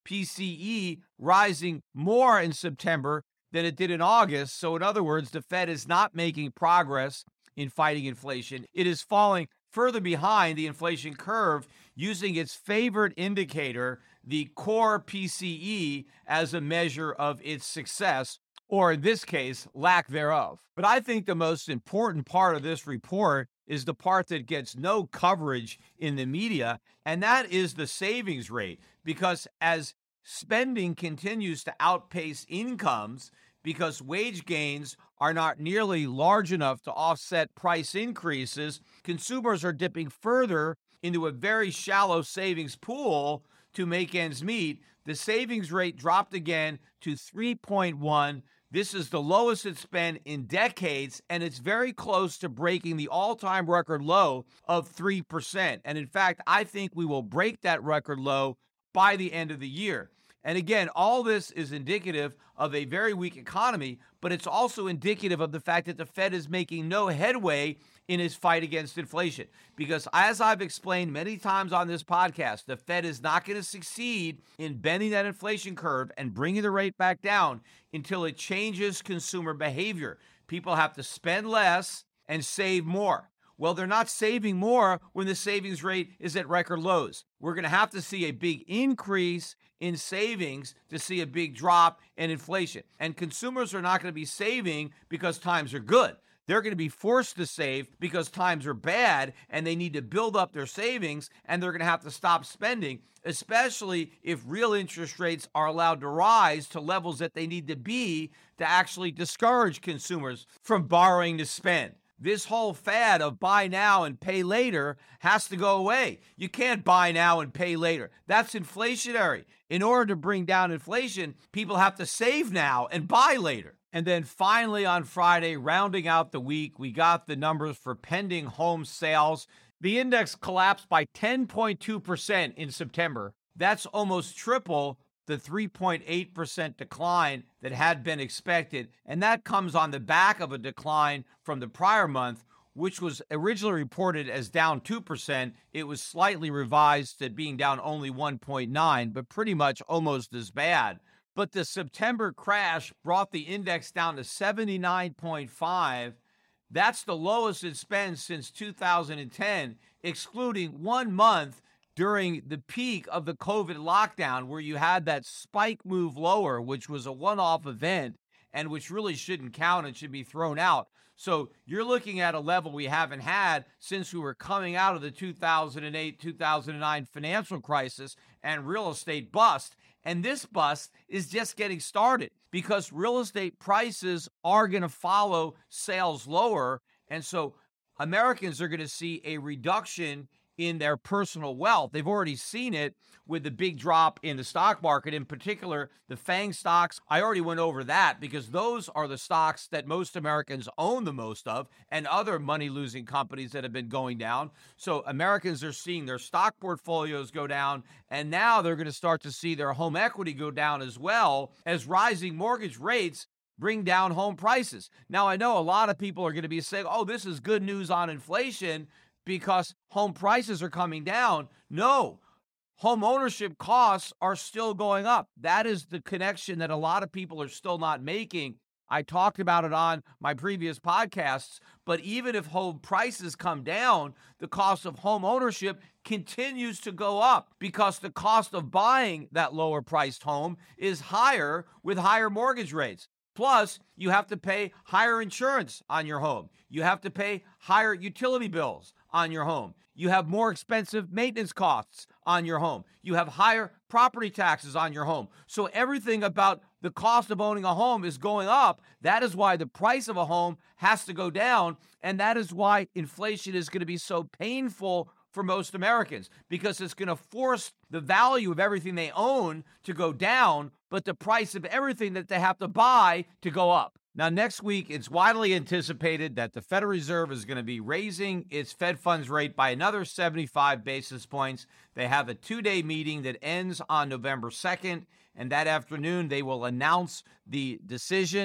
P C E rising more in September than it did in August. So in other words, the Fed is not making progress in fighting inflation. It is falling further behind the inflation curve using its favorite indicator, the core P C E, as a measure of its success, or in this case, lack thereof. But I think the most important part of this report is the part that gets no coverage in the media, and that is the savings rate. Because as spending continues to outpace incomes, because wage gains are not nearly large enough to offset price increases, consumers are dipping further into a very shallow savings pool to make ends meet. The savings rate dropped again to three point one. This is the lowest it's been in decades, and it's very close to breaking the all-time record low of three percent. And in fact, I think we will break that record low by the end of the year. And again, all this is indicative of a very weak economy, but it's also indicative of the fact that the Fed is making no headway in its fight against inflation. Because as I've explained many times on this podcast, the Fed is not going to succeed in bending that inflation curve and bringing the rate back down until it changes consumer behavior. People have to spend less and save more. Well, they're not saving more when the savings rate is at record lows. We're going to have to see a big increase in savings to see a big drop in inflation. And consumers are not going to be saving because times are good. They're going to be forced to save because times are bad and they need to build up their savings, and they're going to have to stop spending, especially if real interest rates are allowed to rise to levels that they need to be to actually discourage consumers from borrowing to spend. This whole fad of buy now and pay later has to go away. You can't buy now and pay later. That's inflationary. In order to bring down inflation, people have to save now and buy later. And then finally on Friday, rounding out the week, we got the numbers for pending home sales. The index collapsed by ten point two percent in September. That's almost triple the three point eight percent decline that had been expected. And that comes on the back of a decline from the prior month, which was originally reported as down two percent. It was slightly revised to being down only one point nine, but pretty much almost as bad. But the September crash brought the index down to seventy-nine point five. That's the lowest it's been since two thousand ten, excluding one month during the peak of the COVID lockdown, where you had that spike move lower, which was a one-off event and which really shouldn't count and should be thrown out. So you're looking at a level we haven't had since we were coming out of the two thousand eight, two thousand nine financial crisis and real estate bust. And this bust is just getting started because real estate prices are going to follow sales lower. And so Americans are going to see a reduction in their personal wealth. They've already seen it with the big drop in the stock market, in particular, the FANG stocks. I already went over that because those are the stocks that most Americans own the most of, and other money-losing companies that have been going down. So Americans are seeing their stock portfolios go down, and now they're going to start to see their home equity go down as well, as rising mortgage rates bring down home prices. Now, I know a lot of people are going to be saying, oh, this is good news on inflation because home prices are coming down. No, home ownership costs are still going up. That is the connection that a lot of people are still not making. I talked about it on my previous podcasts, but even if home prices come down, the cost of home ownership continues to go up because the cost of buying that lower priced home is higher with higher mortgage rates. Plus, you have to pay higher insurance on your home. You have to pay higher utility bills on your home. You have more expensive maintenance costs on your home. You have higher property taxes on your home. So everything about the cost of owning a home is going up. That is why the price of a home has to go down. And that is why inflation is going to be so painful for most Americans, because it's going to force the value of everything they own to go down, but the price of everything that they have to buy to go up. Now, next week, it's widely anticipated that the Federal Reserve is going to be raising its Fed funds rate by another seventy-five basis points. They have a two-day meeting that ends on November second, and that afternoon they will announce the decision.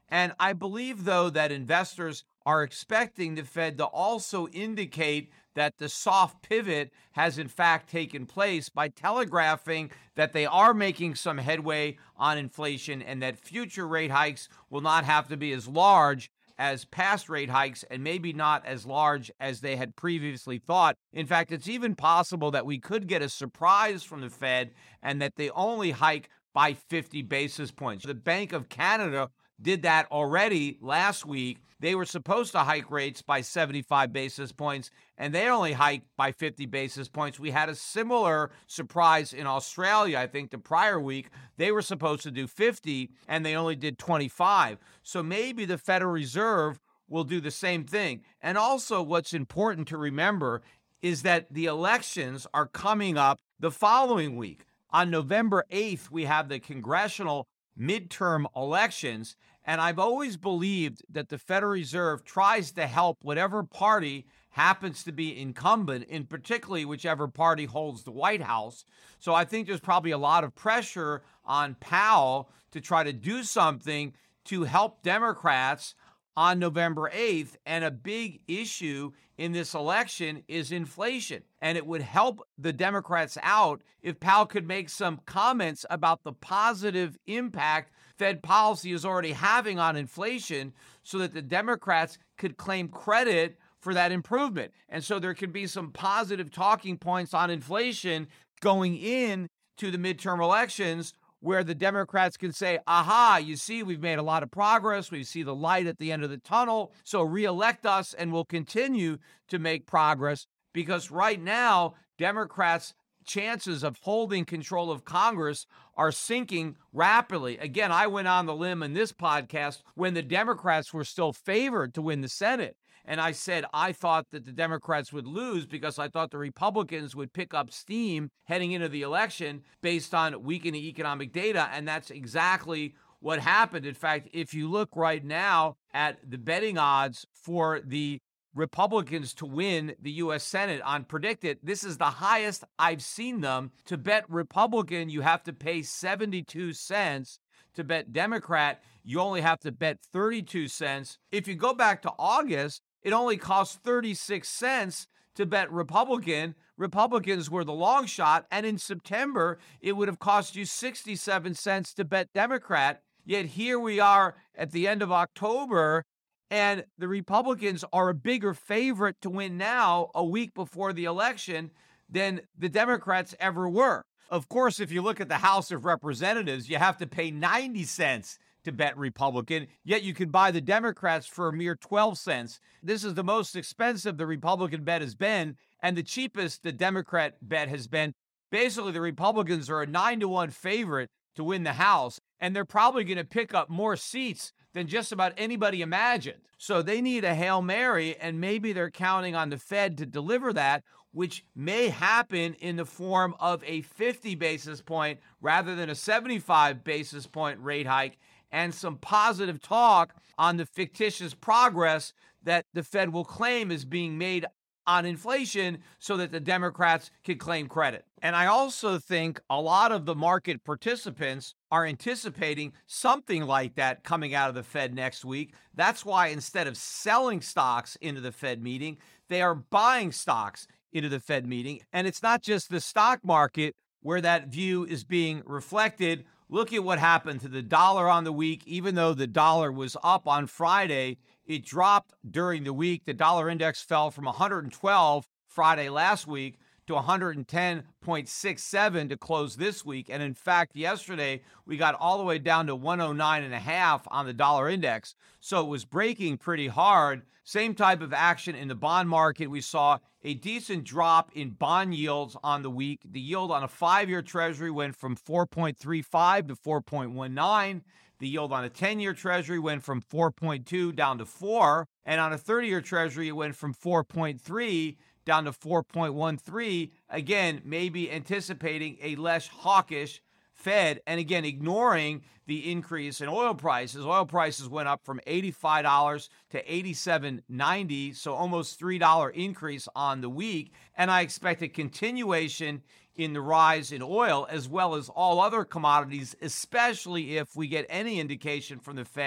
And I believe, though, that investors are expecting the Fed to also indicate that the soft pivot has in fact taken place by telegraphing that they are making some headway on inflation and that future rate hikes will not have to be as large as past rate hikes and maybe not as large as they had previously thought. In fact, it's even possible that we could get a surprise from the Fed and that they only hike by fifty basis points. The Bank of Canada did that already last week. They were supposed to hike rates by seventy-five basis points, and they only hiked by fifty basis points. We had a similar surprise in Australia, I think, the prior week. They were supposed to do fifty, and they only did twenty-five. So maybe the Federal Reserve will do the same thing. And also what's important to remember is that the elections are coming up the following week. On November eighth, we have the congressional midterm elections, and I've always believed that the Federal Reserve tries to help whatever party happens to be incumbent, in particularly whichever party holds the White House. So I think there's probably a lot of pressure on Powell to try to do something to help Democrats on November eighth, and a big issue in this election is inflation. And it would help the Democrats out if Powell could make some comments about the positive impact Fed policy is already having on inflation so that the Democrats could claim credit for that improvement. And so there could be some positive talking points on inflation going in to the midterm elections where the Democrats can say, aha, you see, we've made a lot of progress. We see the light at the end of the tunnel. So reelect us and we'll continue to make progress, because right now, Democrats' chances of holding control of Congress are sinking rapidly. Again, I went on the limb in this podcast when the Democrats were still favored to win the Senate. And I said I thought that the Democrats would lose because I thought the Republicans would pick up steam heading into the election based on weakening economic data. And that's exactly what happened. In fact, if you look right now at the betting odds for the Republicans to win the U S Senate on PredictIt, this is the highest I've seen them. To bet Republican, you have to pay seventy-two cents. To bet Democrat, you only have to bet thirty-two cents. If you go back to August, it only cost thirty-six cents to bet Republican. Republicans were the long shot. And in September, it would have cost you sixty-seven cents to bet Democrat. Yet here we are at the end of October, and the Republicans are a bigger favorite to win now, a week before the election, than the Democrats ever were. Of course, if you look at the House of Representatives, you have to pay ninety cents to bet Republican, yet you can buy the Democrats for a mere twelve cents. This is the most expensive the Republican bet has been, and the cheapest the Democrat bet has been. Basically, the Republicans are a nine to one favorite to win the House, and they're probably going to pick up more seats than just about anybody imagined. So they need a Hail Mary, and maybe they're counting on the Fed to deliver that, which may happen in the form of a fifty basis point rather than a seventy-five basis point rate hike, and some positive talk on the fictitious progress that the Fed will claim is being made on inflation so that the Democrats can claim credit. And I also think a lot of the market participants are anticipating something like that coming out of the Fed next week. That's why instead of selling stocks into the Fed meeting, they are buying stocks into the Fed meeting. And it's not just the stock market where that view is being reflected. Look at what happened to the dollar on the week. Even though the dollar was up on Friday, it dropped during the week. The dollar index fell from one hundred twelve Friday last week to one hundred ten point six seven to close this week. And in fact, yesterday, we got all the way down to one oh nine and a half on the dollar index. So it was breaking pretty hard. Same type of action in the bond market. We saw a decent drop in bond yields on the week. The yield on a five-year Treasury went from four point three five to four point one nine. The yield on a ten-year Treasury went from four point two down to four. And on a thirty-year Treasury, it went from four point three down to four point one three. Again, maybe anticipating a less hawkish Fed, and again, ignoring the increase in oil prices. Oil prices went up from eighty-five dollars to eighty-seven ninety, so almost three dollars increase on the week. And I expect a continuation in the rise in oil as well as all other commodities, especially if we get any indication from the Fed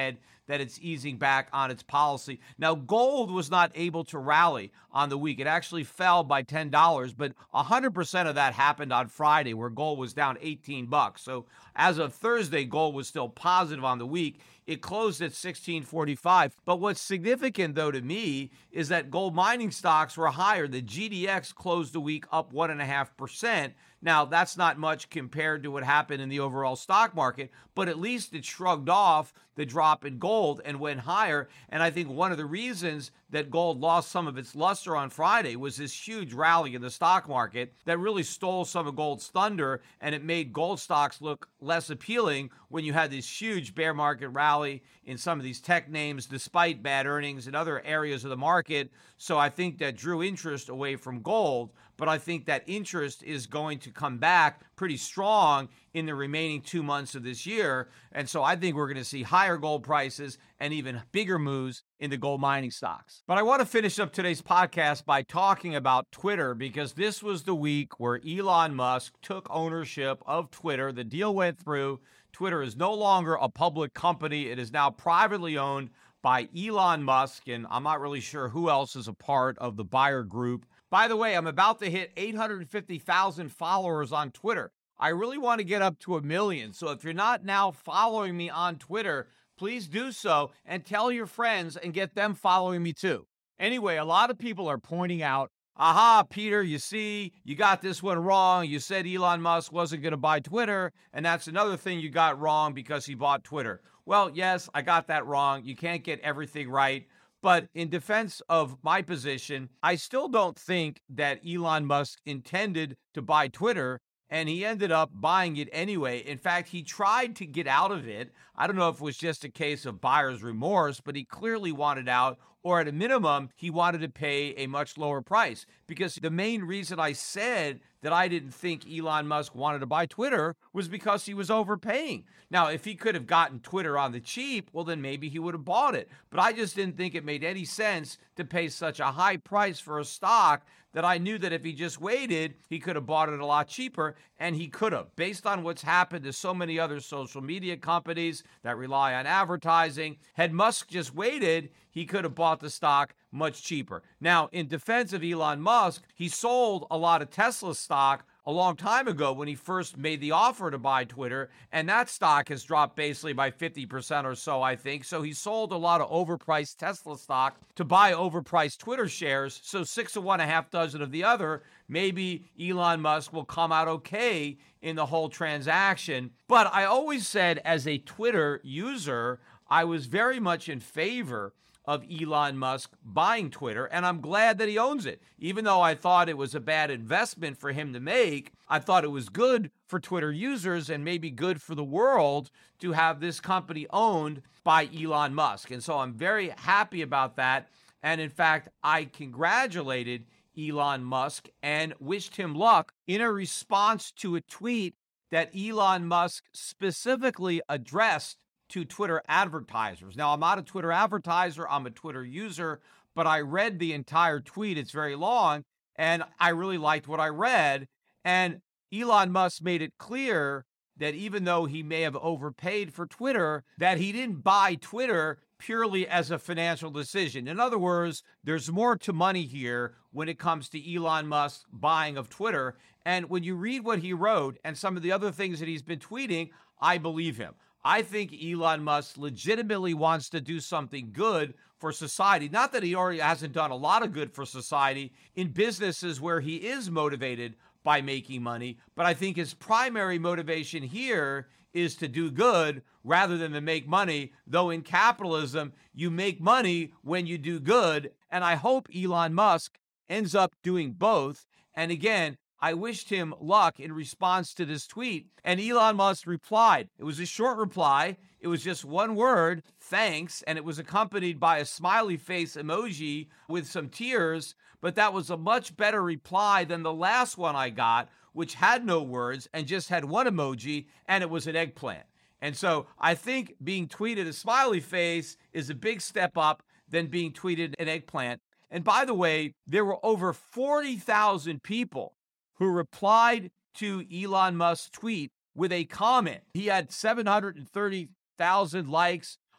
that it's easing back on its policy. Now, gold was not able to rally on the week. It actually fell by ten dollars, but one hundred percent of that happened on Friday, where gold was down eighteen bucks. So as of Thursday, gold was still positive on the week. It closed at sixteen forty-five. But what's significant, though, to me, is that gold mining stocks were higher. The G D X closed the week up one point five percent. Now, that's not much compared to what happened in the overall stock market, but at least it shrugged off the drop in gold and went higher. And I think one of the reasons that gold lost some of its luster on Friday was this huge rally in the stock market that really stole some of gold's thunder, and it made gold stocks look less appealing when you had this huge bear market rally in some of these tech names despite bad earnings in other areas of the market. So I think that drew interest away from gold, but I think that interest is going to come back pretty strong in the remaining two months of this year. And so I think we're going to see higher gold prices and even bigger moves in the gold mining stocks. But I want to finish up today's podcast by talking about Twitter, because this was the week where Elon Musk took ownership of Twitter. The deal went through. Twitter is no longer a public company. It is now privately owned by Elon Musk, and I'm not really sure who else is a part of the buyer group. By the way, I'm about to hit eight hundred fifty thousand followers on Twitter. I really want to get up to a million. So if you're not now following me on Twitter, please do so and tell your friends and get them following me too. Anyway, a lot of people are pointing out, aha, Peter, you see, you got this one wrong. You said Elon Musk wasn't going to buy Twitter, and that's another thing you got wrong because he bought Twitter. Well, yes, I got that wrong. You can't get everything right. But in defense of my position, I still don't think that Elon Musk intended to buy Twitter, and he ended up buying it anyway. In fact, he tried to get out of it. I don't know if it was just a case of buyer's remorse, but he clearly wanted out, or at a minimum, he wanted to pay a much lower price. Because the main reason I said that I didn't think Elon Musk wanted to buy Twitter was because he was overpaying. Now, if he could have gotten Twitter on the cheap, well, then maybe he would have bought it. But I just didn't think it made any sense to pay such a high price for a stock that I knew that if he just waited, he could have bought it a lot cheaper, and he could have. Based on what's happened to so many other social media companies that rely on advertising, had Musk just waited, he could have bought the stock much cheaper. Now, in defense of Elon Musk, he sold a lot of Tesla stock a long time ago when he first made the offer to buy Twitter, and that stock has dropped basically by fifty percent or so, I think. So he sold a lot of overpriced Tesla stock to buy overpriced Twitter shares. So six of one, a half dozen of the other. Maybe Elon Musk will come out okay in the whole transaction. But I always said, as a Twitter user, I was very much in favor of Elon Musk buying Twitter, and I'm glad that he owns it. Even though I thought it was a bad investment for him to make, I thought it was good for Twitter users and maybe good for the world to have this company owned by Elon Musk. And so I'm very happy about that. And in fact, I congratulated Elon Musk and wished him luck in a response to a tweet that Elon Musk specifically addressed to Twitter advertisers. Now, I'm not a Twitter advertiser, I'm a Twitter user, but I read the entire tweet. It's very long, and I really liked what I read. And Elon Musk made it clear that even though he may have overpaid for Twitter, that he didn't buy Twitter purely as a financial decision. In other words, there's more to money here when it comes to Elon Musk buying of Twitter. And when you read what he wrote and some of the other things that he's been tweeting, I believe him. I think Elon Musk legitimately wants to do something good for society. Not that he already hasn't done a lot of good for society in businesses where he is motivated by making money, but I think his primary motivation here is to do good rather than to make money, though in capitalism, you make money when you do good, and I hope Elon Musk ends up doing both. And again, I wished him luck in response to this tweet, and Elon Musk replied. It was a short reply. It was just one word, thanks, and it was accompanied by a smiley face emoji with some tears, but that was a much better reply than the last one I got, which had no words and just had one emoji, and it was an eggplant. And so I think being tweeted a smiley face is a big step up than being tweeted an eggplant. And by the way, there were over forty thousand people who replied to Elon Musk's tweet with a comment. He had seven hundred thirty thousand likes,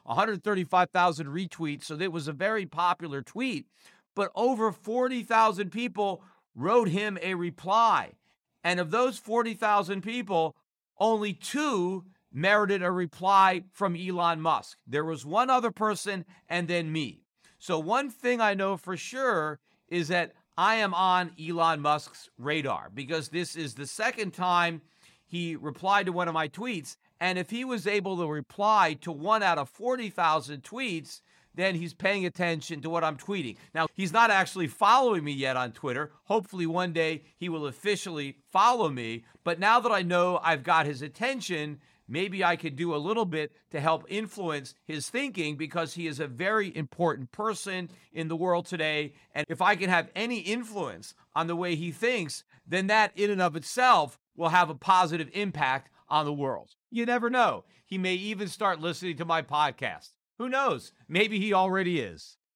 one hundred thirty-five thousand retweets, so it was a very popular tweet. But over forty thousand people wrote him a reply. And of those forty thousand people, only two merited a reply from Elon Musk. There was one other person and then me. So one thing I know for sure is that I am on Elon Musk's radar, because this is the second time he replied to one of my tweets. And if he was able to reply to one out of forty thousand tweets, then he's paying attention to what I'm tweeting. Now, he's not actually following me yet on Twitter. Hopefully one day he will officially follow me. But now that I know I've got his attention, maybe I could do a little bit to help influence his thinking, because he is a very important person in the world today. And if I can have any influence on the way he thinks, then that in and of itself will have a positive impact on the world. You never know. He may even start listening to my podcast. Who knows? Maybe he already is.